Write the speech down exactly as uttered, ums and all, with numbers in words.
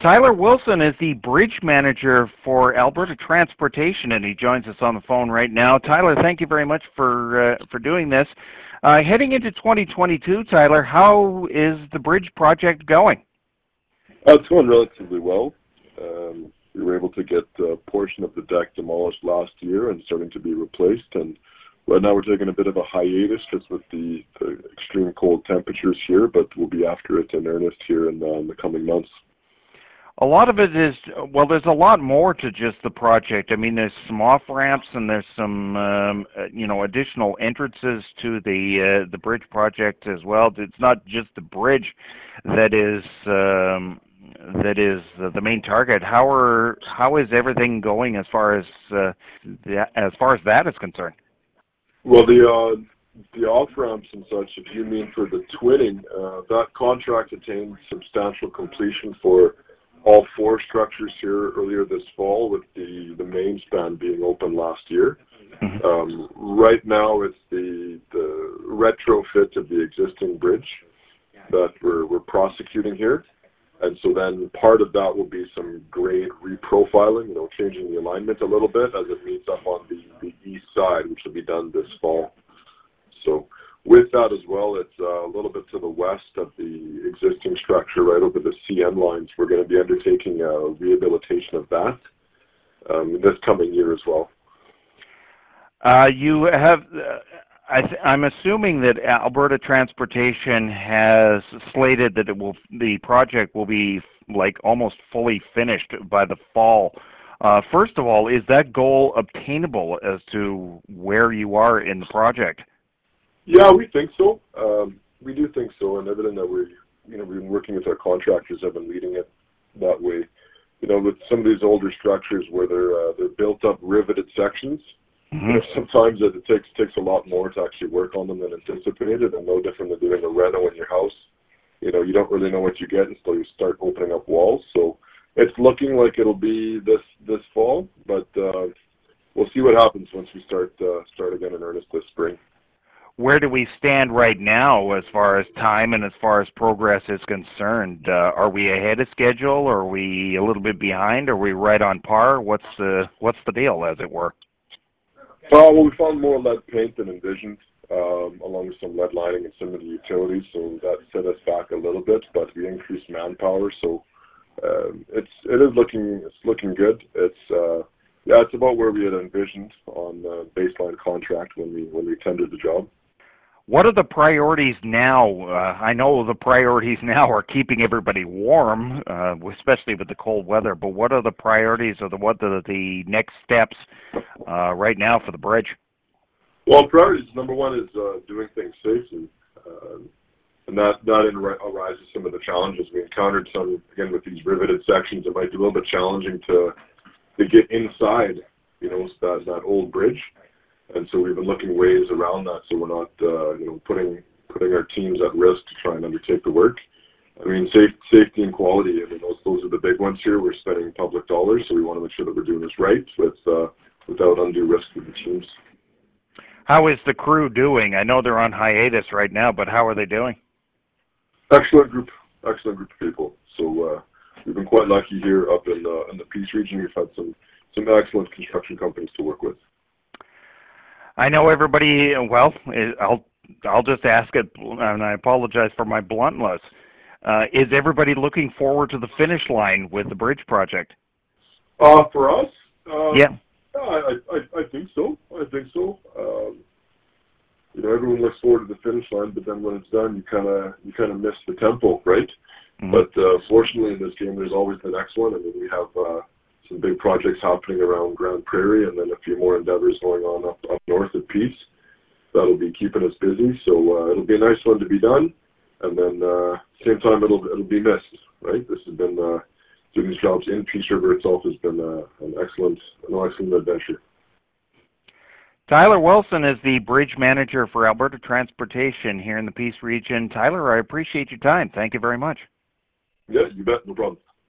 Tyler Wilson is the bridge manager for Alberta Transportation, and he joins us on the phone right now. Tyler, thank you very much for uh, for doing this. Uh, heading into twenty twenty-two, Tyler, how is the bridge project going? Uh, it's going relatively well. Um, we were able to get a portion of the deck demolished last year and starting to be replaced. And right now we're taking a bit of a hiatus just with the, the extreme cold temperatures here, but we'll be after it in earnest here in, uh, in the coming months. A lot of it is, well, there's a lot more to just the project. I mean, there's some off-ramps and there's some, um, uh, you know, additional entrances to the uh, the bridge project as well. It's not just the bridge that is um, that is the main target. How are how is everything going as far as uh, the, as far as that is concerned? Well, the uh, the off-ramps and such, if you mean for the twinning, uh, that contract attained substantial completion for all four structures here earlier this fall, with the, the main span being open last year. Mm-hmm. Um, right now, it's the the retrofit of the existing bridge that we're, we're prosecuting here. And so then part of that will be some grade reprofiling, you know, changing the alignment a little bit as it meets up on the, the east side, which will be done this fall. So with that as well, it's uh, a little bit to the west of the existing structure, right over the C N lines. We're going to be undertaking a rehabilitation of that um, this coming year as well. Uh, you have, uh, I th- I'm assuming that Alberta Transportation has slated that it will, the project will be like almost fully finished by the fall. Uh, first of all, is that goal obtainable as to where you are in the project? Yeah, we think so. Um, we do think so, and everything that we, you know, we've been working with our contractors have been leading it that way. You know, with some of these older structures where they're uh, they're built up riveted sections, mm-hmm. you know, sometimes it takes takes a lot more to actually work on them than anticipated, and no different than doing a reno in your house. You know, you don't really know what you get until you start opening up walls. So it's looking like it'll be this this fall, but uh, we'll see what happens once we start uh, start again in earnest this spring. Where do we stand right now as far as time and as far as progress is concerned? Uh, are we ahead of schedule? Or are we a little bit behind? Are we right on par? What's the what's the deal, as it were? Uh, well, we found more lead paint than envisioned, um, along with some lead lining and some of the utilities, so that set us back a little bit. But we increased manpower, so um, it's it is looking it's looking good. It's uh, yeah, it's about where we had envisioned on the baseline contract when we when we tendered the job. What are the priorities now? Uh, I know the priorities now are keeping everybody warm, uh, especially with the cold weather, but what are the priorities or the, what are the next steps uh, right now for the bridge? Well, priorities, number one is uh, doing things safely, uh, and that, that arises some of the challenges. We encountered some, again, with these riveted sections, it might be a little bit challenging to, to get inside, you know, that, that old bridge. And so we've been looking ways around that, so we're not, uh, you know, putting putting our teams at risk to try and undertake the work. I mean, safe, safety and quality. I mean, those those are the big ones here. We're spending public dollars, so we want to make sure that we're doing this right with uh, without undue risk to the teams. How is the crew doing? I know they're on hiatus right now, but how are they doing? Excellent group, excellent group of people. So uh, we've been quite lucky here up in uh, in the Peace region. We've had some some excellent construction companies to work with. I know everybody, well, I'll I'll just ask it, and I apologize for my bluntness. Uh, is everybody looking forward to the finish line with the bridge project? Uh, for us? Uh, yeah. I, I, I think so. I think so. Um, you know, everyone looks forward to the finish line, but then when it's done, you kind of you kind of miss the tempo, right? Mm-hmm. But uh, fortunately, in this game, there's always the next one. I mean, we have uh, some big projects happening around Grand Prairie, and then a few more endeavors going on up, up north at Peace. That'll be keeping us busy. So uh, it'll be a nice one to be done, and then uh, same time it'll it'll be missed. Right? This has been uh, doing these jobs in Peace River itself has been uh, an excellent an excellent adventure. Tyler Wilson is the bridge manager for Alberta Transportation here in the Peace region. Tyler, I appreciate your time. Thank you very much. Yeah, you bet. No problem.